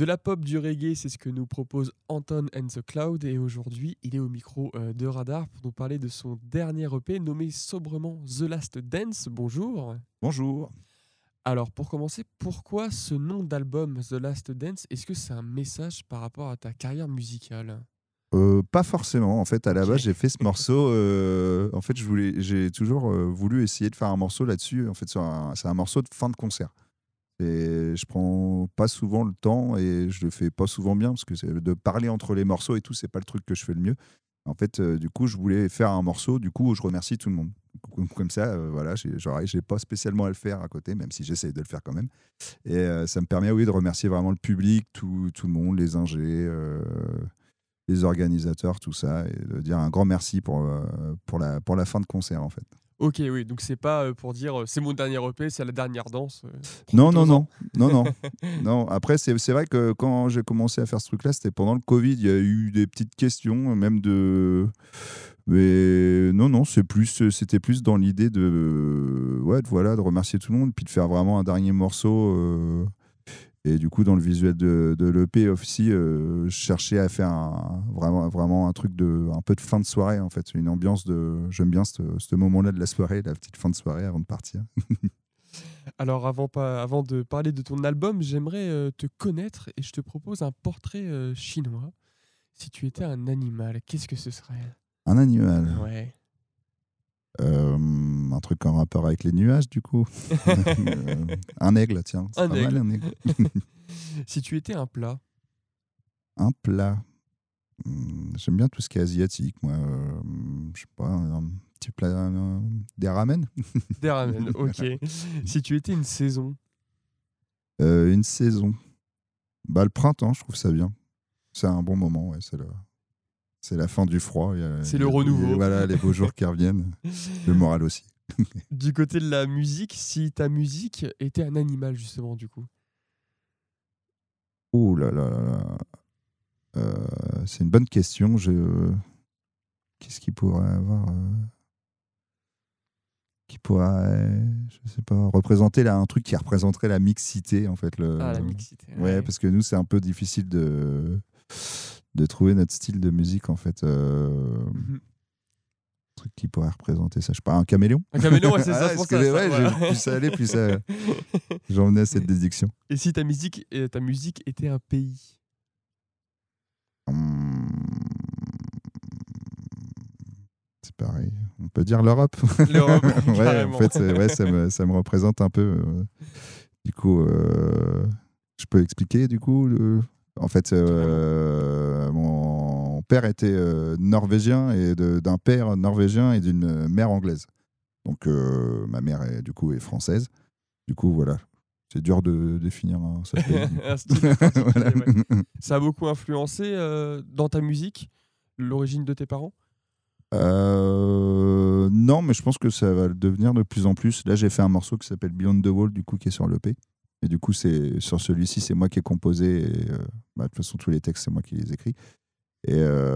De la pop, du reggae, c'est ce que nous propose Anton and the Cloud. Et aujourd'hui, il est au micro de Radar pour nous parler de son dernier EP nommé sobrement The Last Dance. Bonjour. Bonjour. Alors, pour commencer, pourquoi ce nom d'album The Last Dance? Est-ce que c'est un message par rapport à ta carrière musicale? Pas forcément. En fait, à la Ok. base, j'ai fait ce morceau. En fait, j'ai toujours voulu essayer de faire un morceau là-dessus. En fait, c'est un morceau de fin de concert. Et je prends pas souvent le temps et je le fais pas souvent bien parce que de parler entre les morceaux et tout, c'est pas le truc que je fais le mieux. En fait, du coup, je voulais faire un morceau du coup où je remercie tout le monde. Comme ça, voilà, j'ai pas spécialement à le faire à côté, même si j'essaie de le faire quand même. Et ça me permet, oui, de remercier vraiment le public, tout le monde, les ingés, les organisateurs, tout ça, et de dire un grand merci pour la fin de concert, en fait. Ok, oui, donc c'est pas pour dire c'est mon dernier EP, c'est la dernière danse. Non, non, Profitons-en. non, non, non. Non, après, c'est vrai que quand j'ai commencé à faire ce truc-là, c'était pendant le Covid. Il y a eu des petites questions, même de. Mais non, non, c'était plus dans l'idée ouais, de remercier tout le monde, puis de faire vraiment un dernier morceau. Et du coup, dans le visuel de l'EP aussi, je cherchais à faire vraiment un truc un peu de fin de soirée, en fait. Une ambiance de. J'aime bien ce moment-là de la soirée, la petite fin de soirée avant de partir. Alors, avant de parler de ton album, j'aimerais te connaître et je te propose un portrait chinois. Si tu étais un animal, qu'est-ce que ce serait? Un animal. Ouais. Un truc en rapport avec les nuages, du coup. Un aigle, tiens. C'est Un pas aigle. mal, un aigle. Si tu étais un plat. Un plat. J'aime bien tout ce qui est asiatique, moi. Je sais pas, un petit plat, des ramen. Des ramen, ok. Si tu étais une saison. Une saison. Bah, le printemps, je trouve ça bien. C'est un bon moment, ouais. C'est la fin du froid. C'est le renouveau. Voilà, les beaux jours qui reviennent. Le moral aussi. Du côté de la musique, si ta musique était un animal, justement, du coup. Oh là là là là. C'est une bonne question. Qu'est-ce qu'il pourrait avoir qui pourrait, je sais pas, représenter là, un truc qui représenterait la mixité, en fait. Ah, la mixité. Ouais, parce que nous, c'est un peu difficile de trouver notre style de musique, en fait. Mhm. Un truc qui pourrait représenter ça. Je sais pas, un caméléon? Un caméléon, ouais, c'est ça, Ah, c'est pour parce que, ça. ouais, Voilà. plus ça allait, plus ça, j'en venais à cette déduction. Et si ta musique était un pays? Hum, C'est pareil. On peut dire l'Europe. L'Europe, Ouais, en carrément. fait, ouais, ça me représente un peu. Du coup, je peux expliquer, du coup. En fait, mon père était norvégien et d'un père norvégien et d'une mère anglaise. Donc, ma mère, du coup, est française. Du coup, voilà. C'est dur de définir ce pays. Un style particulier, Voilà. ouais. Ça a beaucoup influencé dans ta musique, l'origine de tes parents? Non, mais je pense que ça va le devenir de plus en plus. Là, j'ai fait un morceau qui s'appelle Beyond the Wall, du coup, qui est sur l'EP. Et du coup, sur celui-ci, c'est moi qui ai composé. Et, de toute façon, tous les textes, c'est moi qui les écris. Et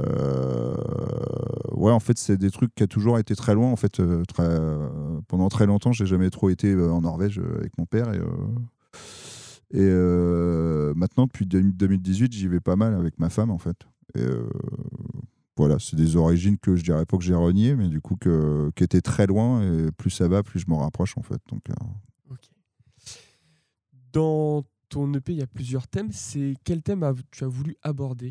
ouais, en fait, c'est des trucs qui ont toujours été très loin. En fait, pendant très longtemps, j'ai jamais trop été en Norvège avec mon père. Maintenant, depuis 2018, j'y vais pas mal avec ma femme, en fait. Et voilà, c'est des origines que je dirais pas que j'ai reniées, mais du coup, qui étaient très loin. Et plus ça va, plus je m'en rapproche, en fait. Donc, Ok. Dans ton EP, il y a plusieurs thèmes. Quel thème tu as voulu aborder?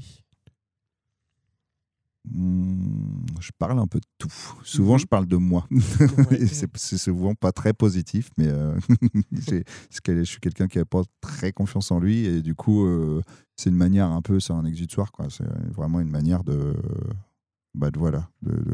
je parle un peu de tout. Souvent, je parle de moi. Ouais. Et c'est souvent pas très positif, mais je suis quelqu'un qui n'a pas très confiance en lui. Et du coup, c'est une manière un peu, c'est un exutoire, quoi. C'est vraiment une manière voilà,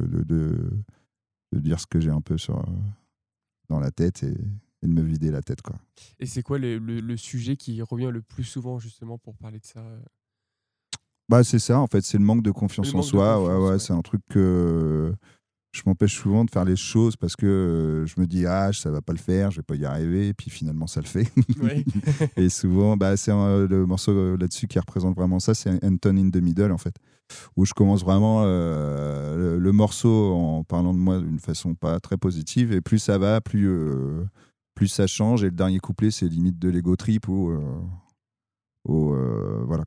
de dire ce que j'ai un peu dans la tête et de me vider la tête, quoi. Et c'est quoi le sujet qui revient le plus souvent, justement, pour parler de ça? Bah, c'est ça, en fait, c'est le manque de Le confiance en manque de soi. confiance, Ouais, ouais. c'est un truc que je m'empêche souvent de faire les choses parce que je me dis, ah, ça va pas le faire, je vais pas y arriver, et puis finalement, ça le fait. Ouais. Et souvent, bah, c'est le morceau là-dessus qui représente vraiment ça, c'est Anton in the Middle, en fait, où je commence vraiment le morceau en parlant de moi d'une façon pas très positive, et plus ça va, plus ça change, et le dernier couplet, c'est limite de l'ego trip, où voilà,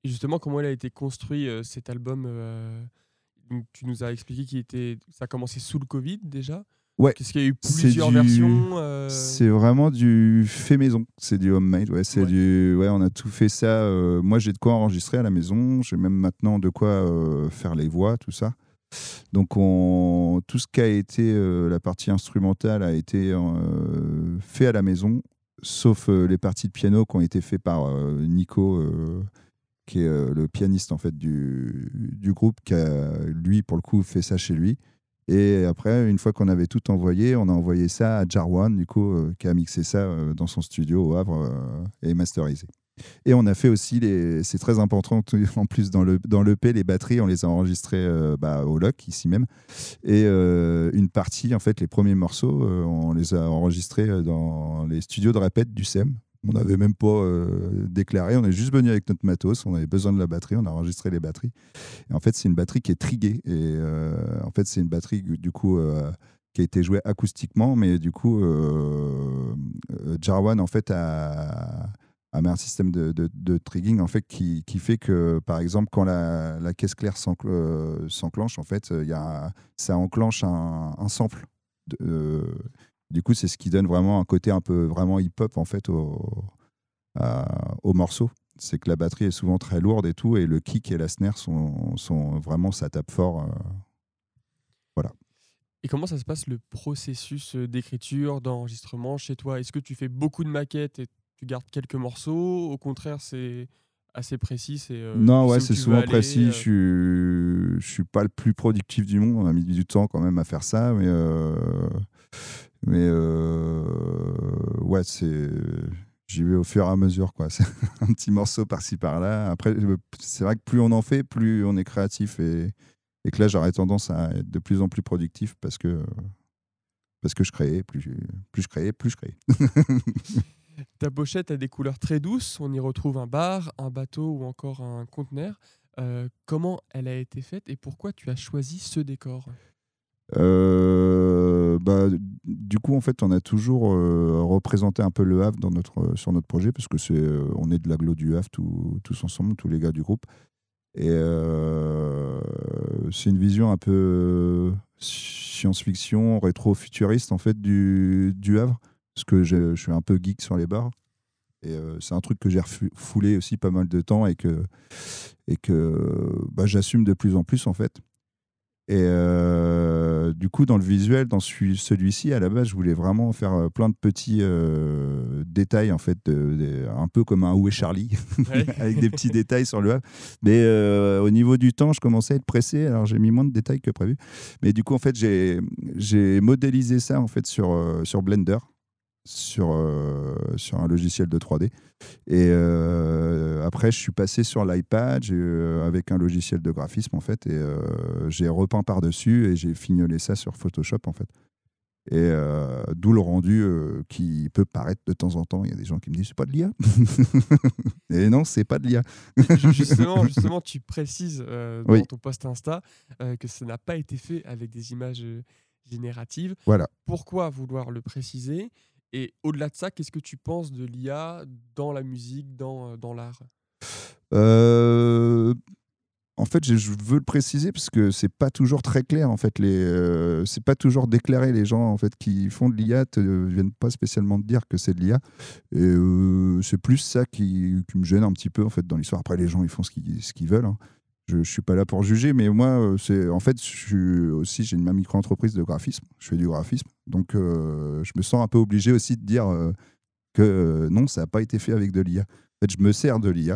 Et justement, comment il a été construit cet album donc, tu nous as expliqué ça a commencé sous le Covid déjà. Ouais, Donc, est-ce qu'il y a eu c'est plusieurs versions c'est vraiment du fait maison, c'est du homemade. Ouais, Ouais. ouais, on a tout fait ça. Moi, j'ai de quoi enregistrer à la maison. J'ai même maintenant de quoi faire les voix, tout ça. Donc, tout ce qui a été la partie instrumentale a été fait à la maison, sauf les parties de piano qui ont été faites par Nico, qui est le pianiste en fait du groupe, qui a lui pour le coup fait ça chez lui. Et après, une fois qu'on avait tout envoyé, on a envoyé ça à Jarwan, du coup, qui a mixé ça dans son studio au Havre et masterisé. Et on a fait aussi, c'est très important en plus dans l'EP, les batteries, on les a enregistrées au LOC, ici même. Et une partie, en fait, les premiers morceaux, on les a enregistrés dans les studios de répète du SEM. On n'avait même pas déclaré, on est juste venu avec notre matos, on avait besoin de la batterie, on a enregistré les batteries. Et en fait, c'est une batterie qui est triguée. Et en fait, c'est une batterie, du coup, qui a été jouée acoustiquement, mais du coup, Jarwan, en fait, a mis un système de trigging en fait, qui fait que, par exemple, quand la caisse claire s'enclenche, en fait, ça enclenche un sample. Du coup, c'est ce qui donne vraiment un côté un peu vraiment hip-hop en fait, au morceau. C'est que la batterie est souvent très lourde et tout, et le kick et la snare sont vraiment, ça tape fort. Voilà. Et comment ça se passe le processus d'écriture, d'enregistrement chez toi? Est-ce que tu fais beaucoup de maquettes et tu gardes quelques morceaux? Au contraire, c'est assez précis, Non, tu sais ouais, où c'est tu veux souvent aller précis. Je suis pas le plus productif du monde. On a mis du temps quand même à faire ça, mais ouais, j'y vais au fur et à mesure, quoi. C'est un petit morceau par-ci par-là. Après, c'est vrai que plus on en fait, plus on est créatif, et que là, j'aurais tendance à être de plus en plus productif parce que je créais, plus je créais, plus je créais. Ta pochette a des couleurs très douces, on y retrouve un bar, un bateau ou encore un conteneur. Comment elle a été faite et pourquoi tu as choisi ce décor? Bah, du coup, en fait, on a toujours représenté un peu le Havre sur notre projet, parce que on est de l'agglo du Havre tous ensemble, tous les gars du groupe. Et c'est une vision un peu science-fiction, rétro-futuriste en fait du Havre, parce que je suis un peu geek sur les bars. Et c'est un truc que j'ai foulé aussi pas mal de temps, et que bah, j'assume de plus en plus en fait. Et du coup, dans le visuel, dans celui-ci, à la base, je voulais vraiment faire plein de petits détails, en fait, un peu comme un Où est Charlie, Ouais. avec des petits détails sur le Havre. Mais au niveau du temps, je commençais à être pressé, alors j'ai mis moins de détails que prévu. Mais du coup, en fait, j'ai modélisé ça en fait, sur Blender, sur un logiciel de 3D. Et après, je suis passé sur l'iPad avec un logiciel de graphisme, en fait, et j'ai repeint par-dessus et j'ai fignolé ça sur Photoshop, en fait. Et d'où le rendu qui peut paraître de temps en temps. Il y a des gens qui me disent c'est pas de l'IA. Et non, c'est pas de l'IA. Mais justement, tu précises dans Oui, ton post Insta que ça n'a pas été fait avec des images génératives. voilà. Pourquoi vouloir le préciser? Et au-delà de ça, qu'est-ce que tu penses de l'IA dans la musique, dans l'art? Euh, En fait, je veux le préciser parce que c'est pas toujours très clair. En fait, c'est pas toujours déclaré. Les gens en fait qui font de l'IA viennent pas spécialement te dire que c'est de l'IA. Et c'est plus ça qui me gêne un petit peu en fait dans l'histoire. Après, les gens ils font ce qu'ils veulent, hein. Je suis pas là pour juger, mais moi, c'est en fait, j'ai ma micro-entreprise de graphisme. Je fais du graphisme, donc je me sens un peu obligé aussi de dire que non, ça n'a pas été fait avec de l'IA. En fait, je me sers de l'IA.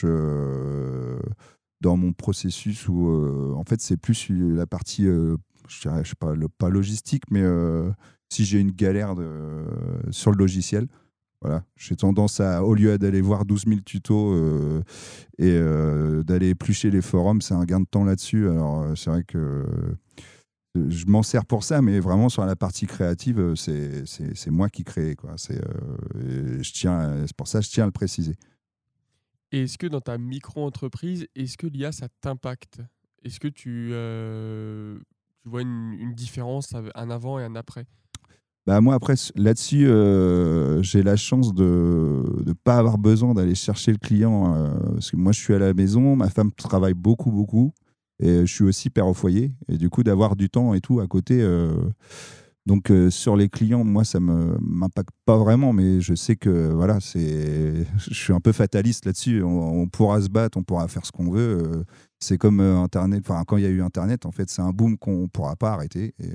Dans mon processus où en fait c'est plus la partie je dirais, je sais pas, pas logistique, mais si j'ai une galère sur le logiciel, voilà, j'ai tendance à, au lieu d'aller voir 12 000 tutos et d'aller éplucher les forums, c'est un gain de temps là-dessus. Alors c'est vrai que je m'en sers pour ça, mais vraiment sur la partie créative, c'est moi qui crée, quoi. C'est pour ça que je tiens à le préciser. Et est-ce que dans ta micro-entreprise, est-ce que l'IA, ça t'impacte? Est-ce que tu vois une différence, un avant et un après? Bah moi après là-dessus j'ai la chance de ne pas avoir besoin d'aller chercher le client parce que moi je suis à la maison, ma femme travaille beaucoup et je suis aussi père au foyer et du coup d'avoir du temps et tout à côté donc sur les clients moi ça me m'impacte pas vraiment mais je sais que voilà c'est je suis un peu fataliste là-dessus on pourra se battre, on pourra faire ce qu'on veut c'est comme internet enfin quand il y a eu internet en fait c'est un boom qu'on pourra pas arrêter et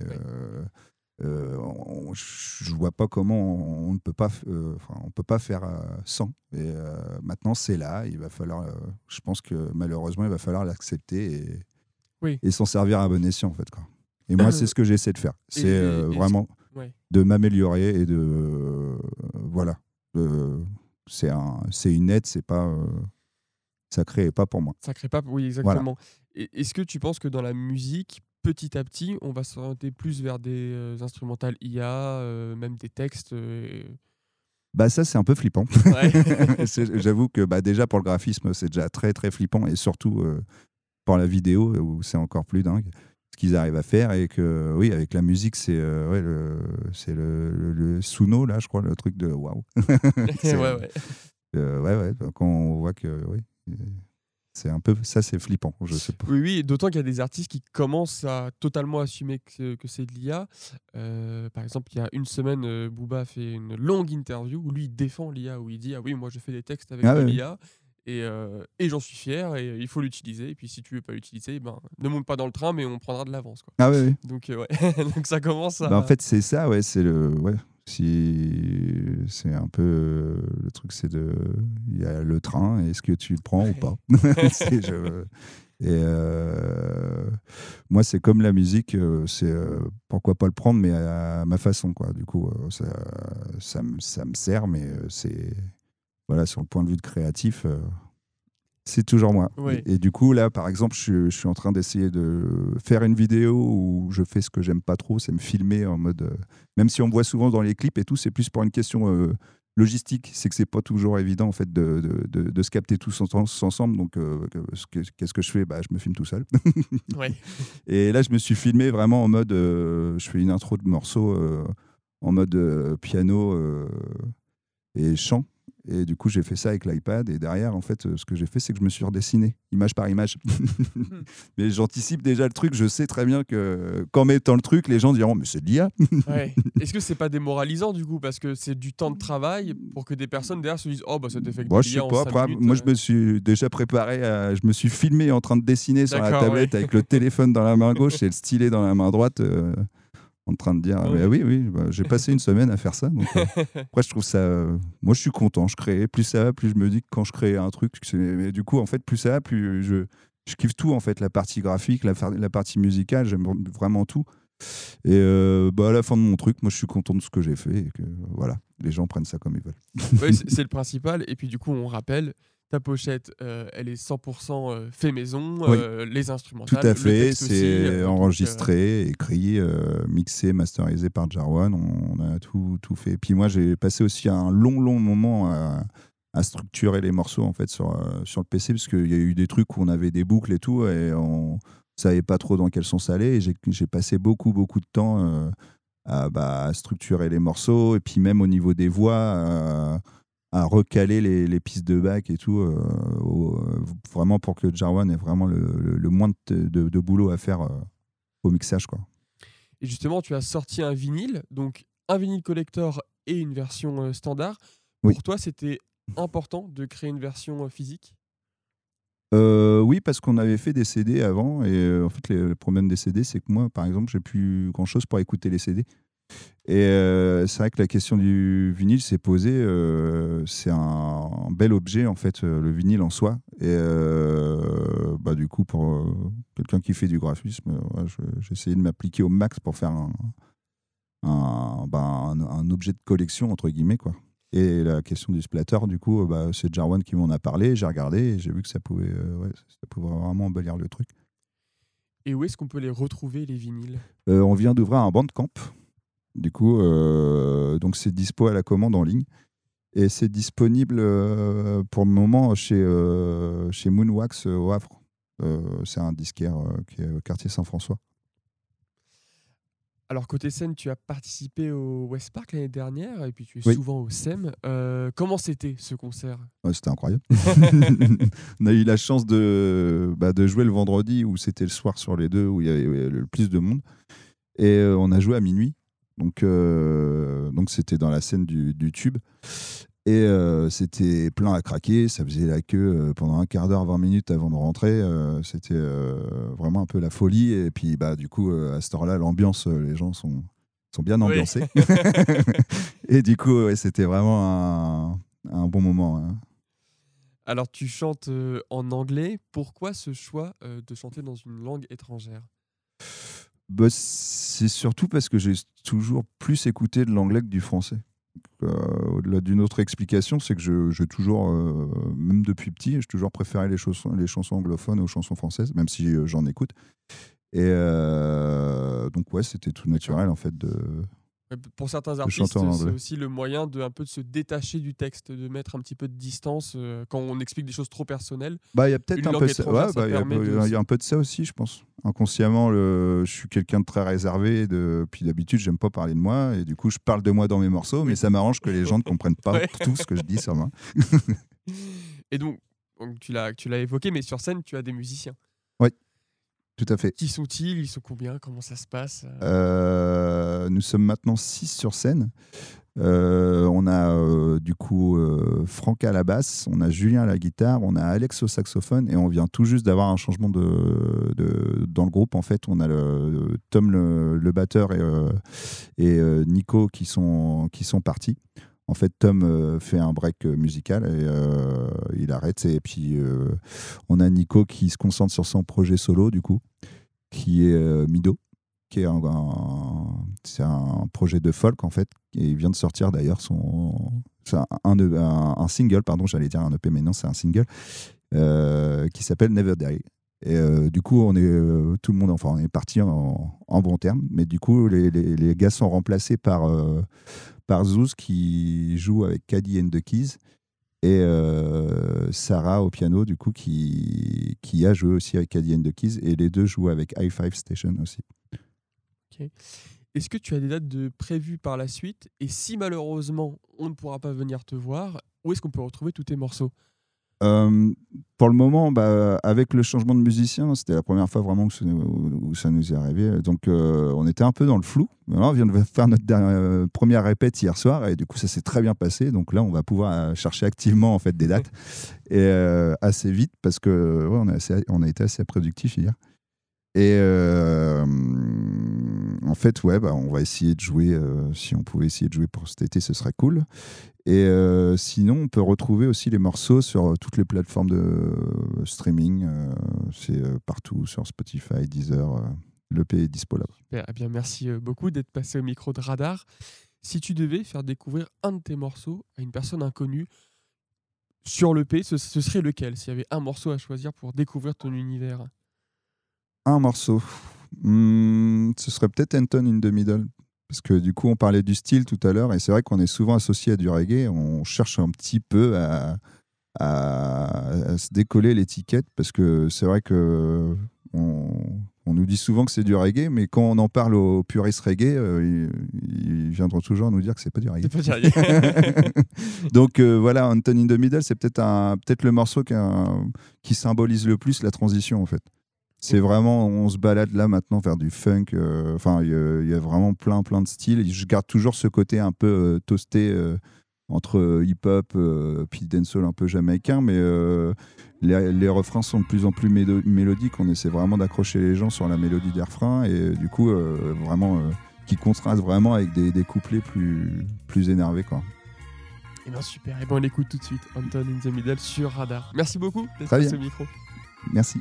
je vois pas comment on ne peut pas, on peut pas faire sans. Et maintenant, c'est là. Il va falloir, je pense que malheureusement, il va falloir l'accepter Oui. et s'en servir à bon escient, en fait. Quoi. Et moi, c'est ce que j'essaie de faire. C'est vraiment Ouais. de m'améliorer et de. Voilà. C'est une aide, c'est pas. Ça crée pas pour moi. Ça crée pas, oui, Voilà. exactement. Et est-ce que tu penses que dans la musique, petit à petit, on va s'orienter plus vers des instrumentales IA, même des textes Bah ça c'est un peu flippant. Ouais. J'avoue que bah, déjà pour le graphisme c'est déjà très flippant et surtout pour la vidéo où c'est encore plus dingue ce qu'ils arrivent à faire et que oui avec la musique c'est ouais, le Suno là je crois le truc de waouh. Ouais, C'est, ouais. ouais quand on voit que oui c'est un peu ça c'est flippant je sais pas. Oui, oui, d'autant qu'il y a des artistes qui commencent à totalement assumer que c'est de l'IA. Par exemple, il y a une semaine, Booba a fait une longue interview où lui il défend l'IA, où il dit: «Ah oui, moi je fais des textes avec Ah de ouais. l'IA et j'en suis fier et il faut l'utiliser et puis si tu veux pas l'utiliser, ben, ne monte pas dans le train mais on prendra de l'avance, quoi». Ah ouais. Donc ouais, donc ça commence Bah, en à fait, c'est ça, ouais, c'est le ouais, si c'est un peu le truc, c'est de il y a le train, est-ce que tu le prends ou pas? C'est je et moi, c'est comme la musique, c'est, pourquoi pas le prendre, mais à ma façon, quoi. Du coup, ça me sert, mais c'est voilà, sur le point de vue de créatif, c'est toujours moi. ouais. Et du coup, là, par exemple, je suis en train d'essayer de faire une vidéo où je fais ce que j'aime pas trop, c'est me filmer en mode. Même si on me voit souvent dans les clips et tout, c'est plus pour une question logistique. C'est que c'est pas toujours évident en fait de se capter tous ensemble. Donc, qu'est-ce que je fais bah, je me filme tout seul. Ouais. Et là, je me suis filmé vraiment en mode. Je fais une intro de morceau en mode piano et chant. Et du coup, j'ai fait ça avec l'iPad. Et derrière, en fait, ce que j'ai fait, c'est que je me suis redessiné, image par image. Mais j'anticipe déjà le truc. Je sais très bien que qu'en mettant le truc, les gens diront mais c'est de l'IA. Ouais. Est-ce que c'est pas démoralisant du coup? Parce que c'est du temps de travail pour que des personnes derrière se disent: «Oh bah cet effet de Moi, je sais l'IA en pas. 5 Après, minutes». moi, je me suis déjà préparé. Je me suis filmé en train de dessiner sur la D'accord, ouais. tablette avec le téléphone dans la main gauche et le stylet dans la main droite. En train de dire mais Ouais. oui bah, j'ai passé une semaine à faire ça donc après je trouve ça moi je suis content je crée plus ça va plus je me dis que quand je crée un truc mais du coup en fait plus ça va plus je kiffe tout en fait la partie graphique la partie musicale j'aime vraiment tout et bah à la fin de mon truc moi je suis content de ce que j'ai fait et que voilà les gens prennent ça comme ils veulent. Ouais, c'est le principal. Et puis du coup, on rappelle, ta pochette, elle est 100% fait maison, Oui, les tout instrumentales, à le fait texte aussi. c'est Donc, enregistré écrit mixé masterisé par Jarwan on a tout fait et puis moi j'ai passé aussi un long moment à structurer les morceaux en fait sur le PC parce qu'il y a eu des trucs où on avait des boucles et tout et on savait pas trop dans quel sens aller et j'ai passé beaucoup de temps à structurer les morceaux et puis même au niveau des voix à recaler les pistes de bac et tout vraiment pour que Jarwan ait vraiment le moins de boulot à faire au mixage quoi. et justement, tu as sorti un vinyle, donc un vinyle collector et une version, standard. Oui. Pour toi, c'était important de créer une version, physique? Oui, parce qu'on avait fait des CD avant et en fait, le problème des CD, c'est que moi, par exemple, j'ai plus grand-chose pour écouter les CD et c'est vrai que la question du vinyle s'est posée, c'est un bel objet, en fait, le vinyle en soi et bah, du coup, pour, quelqu'un qui fait du graphisme, ouais, j'ai essayé de m'appliquer au max pour faire un objet de collection, entre guillemets, quoi. Et la question du splatter, du coup, bah, c'est Jarwan qui m'en a parlé. J'ai regardé et j'ai vu que ouais, ça pouvait vraiment embellir le truc. Et où est-ce qu'on peut les retrouver, les vinyles? On vient d'ouvrir un bandcamp. Du coup, donc c'est dispo à la commande en ligne. Et c'est disponible pour le moment chez Moonwax au Havre. C'est un disquaire qui est au quartier Saint-François. Alors, côté scène, tu as participé au West Park l'année dernière et puis tu es Oui. souvent au SEM. Comment c'était ce concert? Ouais, c'était incroyable. On a eu la chance de jouer le vendredi où c'était le soir sur les deux où il y avait le plus de monde. Et on a joué à minuit. Donc c'était dans la scène du Tube. Et c'était plein à craquer. Ça faisait la queue pendant un quart d'heure, 20 minutes avant de rentrer. C'était vraiment un peu la folie. Et puis du coup, à cette heure-là, l'ambiance, les gens sont bien ambiancés. Oui. Et du coup, ouais, c'était vraiment un bon moment. Hein. Alors, tu chantes en anglais. Pourquoi ce choix de chanter dans une langue étrangère? C'est surtout parce que j'ai toujours plus écouté de l'anglais que du français. Au-delà d'une autre explication, c'est que j'ai toujours, même depuis petit, j'ai toujours préféré les chansons anglophones aux chansons françaises, même si j'en écoute. Et donc ouais, c'était tout naturel en fait Pour certains de artistes, chanter en c'est anglais. aussi le moyen de un peu de se détacher du texte, de mettre un petit peu de distance quand on explique des choses trop personnelles. Il y a peut-être Une un langue peu ça. étrangère, Ouais, ça permet il y a un peu de ça aussi, je pense. Inconsciemment, je suis quelqu'un de très réservé. Puis d'habitude, j'aime pas parler de moi. Et du coup, je parle de moi dans mes morceaux. Oui. Mais ça m'arrange que les gens ne comprennent pas Ouais. tout ce que je dis sur moi. Et donc tu l'as évoqué, mais sur scène, tu as des musiciens. Tout à fait. Qui sont-ils? Ils sont combien? Comment ça se passe? Nous sommes maintenant 6 sur scène. On a du coup Franck à la basse, on a Julien à la guitare, on a Alex au saxophone et on vient tout juste d'avoir un changement dans le groupe. En fait, on a Tom le batteur et Nico qui sont partis. En fait, Tom fait un break musical et il arrête. Et puis, on a Nico qui se concentre sur son projet solo, du coup, qui est Mido, qui est c'est un projet de folk, en fait. Et il vient de sortir, d'ailleurs, c'est un single, pardon, j'allais dire un EP, mais non, c'est un single, qui s'appelle Never Die. Et du coup, on est parti en bon terme. Mais du coup, les gars sont remplacés par Zouz qui joue avec Caddy and the Keys et Sarah au piano du coup qui a joué aussi avec Caddy and the Keys et les deux jouent avec Hi-Five Station aussi. Ok. Est-ce que tu as des dates de prévues par la suite? Et si malheureusement on ne pourra pas venir te voir, où est-ce qu'on peut retrouver tous tes morceaux? Pour le moment, avec le changement de musicien, c'était la première fois vraiment où ça nous est arrivé. Donc, on était un peu dans le flou. Alors, on vient de faire notre première répète hier soir et du coup, ça s'est très bien passé. Donc là, on va pouvoir chercher activement en fait des dates et assez vite parce que on a été assez productifs hier. Et en fait, on va essayer de jouer. Si on pouvait essayer de jouer pour cet été, ce serait cool. Et sinon, on peut retrouver aussi les morceaux sur toutes les plateformes de streaming. C'est partout sur Spotify, Deezer. L'EP est dispo là. Super. Eh bien, merci beaucoup d'être passé au micro de Radar. Si tu devais faire découvrir un de tes morceaux à une personne inconnue sur l'EP, ce serait lequel? S'il y avait un morceau à choisir pour découvrir ton univers. Un morceau. Ce serait peut-être Anton in the Middle. Parce que du coup, on parlait du style tout à l'heure, et c'est vrai qu'on est souvent associé à du reggae. On cherche un petit peu à se décoller l'étiquette, parce que c'est vrai que on nous dit souvent que c'est du reggae, mais quand on en parle aux puristes reggae, ils viendront toujours nous dire que c'est pas du reggae. C'est pas du reggae. Donc voilà, Anton in the Middle, c'est peut-être le morceau qui symbolise le plus la transition en fait. C'est vraiment, on se balade là maintenant vers du funk. Enfin, il y a vraiment plein de styles. Je garde toujours ce côté un peu toasté entre hip-hop puis dancehall un peu jamaïcain, mais les refrains sont de plus en plus mélodiques. On essaie vraiment d'accrocher les gens sur la mélodie des refrains et du coup, vraiment, qui contrastent vraiment avec des couplets plus énervés, quoi. Et bien super. Et ben on l'écoute tout de suite. Anton in the Middle sur Radar. Merci beaucoup d'être Très passé bien. au micro. Merci.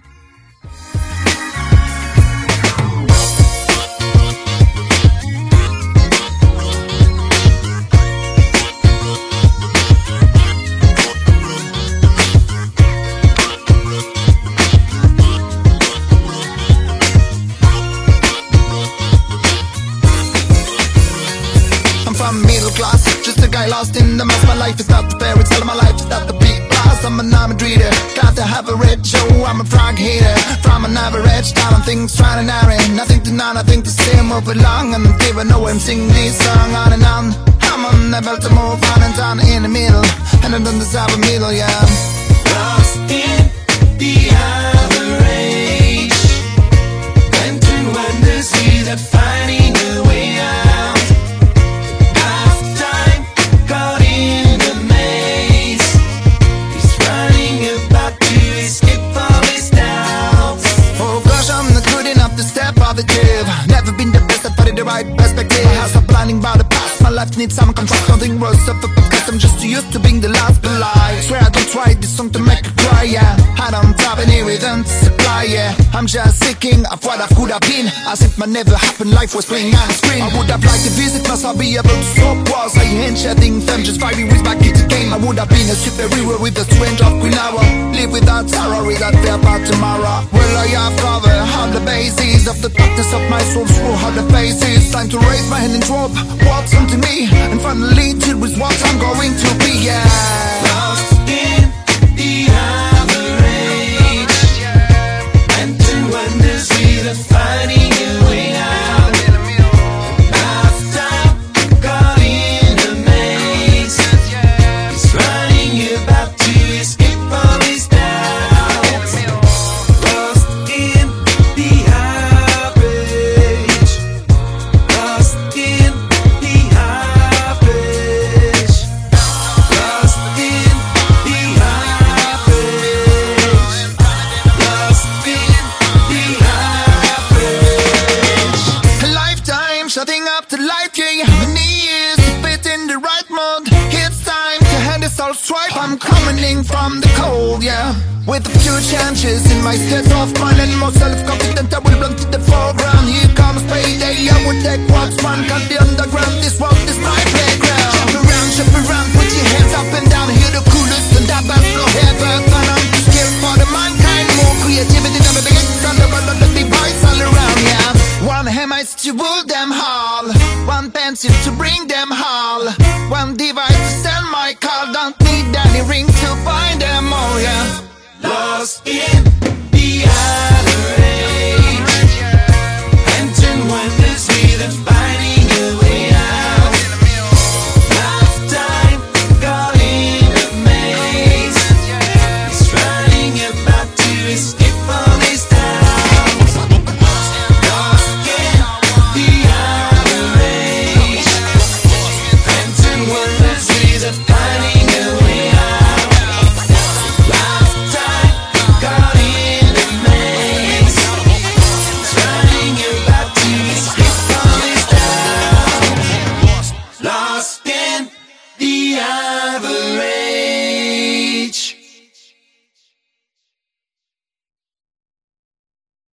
Middle class, just a guy lost in the mess. My life is not the fairy tale, my life is not the beat blast. I'm a I'm a dreamer. Glad to have a red show, I'm a frog hater. From an average town, things trying to narrow. Nothing to know, nothing to say, move along. And even though I'm singing this song on and on, I'm on the belt to move on and down in the middle. And I don't deserve a middle, yeah. Lost in the average, entering wonders without finding a way out. Half time, caught in a maze. He's running about to escape all his doubts. Oh gosh, I'm not good enough to step out the cave. Never been the best at finding the right perspective. I have some planning about the past. My life needs some control. Nothing worse of a podcast. I'm just too used to being the last but lie. Swear I don't write this song to make you cry, yeah. I don't have any rhythm to supply, yeah. I'm just thinking of what I could have been. As if my never happened, life was playing on the screen. I would have liked to visit, must I be able to stop wars. I ain't shedding them, just vibing with my kids game. I would have been a superhero with the strength of Queen Hour. Live without sorrow, without fear about tomorrow. Well, I have covered all the bases of the darkness of my soul through all the faces. Time to raise my hand and drop what's onto me, and finally deal with what I'm going to be, yeah. Lost in the average, entering wonders without finding a way out. Half time, caught in a maze. He's running about to escape all his doubts. Lost in the average, lost in the average, lost in the average, lost in the average. A lifetime shutting up to life, yeah. Many years to fit in the right mode. It's time to hand this all stripe. I'm coming in from the cold, yeah. With a few changes in my state of mind and more self-confident, I will run to the foreground. Here comes payday, I would take what's one. Cut the underground, this world is my playground. Jump around, put your hands up and down. Here the coolest and that bass no hair, but I'm too scared for the mankind. More creativity never begins on the world of the device all around, yeah. One hammer to rule them all, one pencil to bring them all, one device to send my call. Don't need any ring to find them all, yeah. Lost in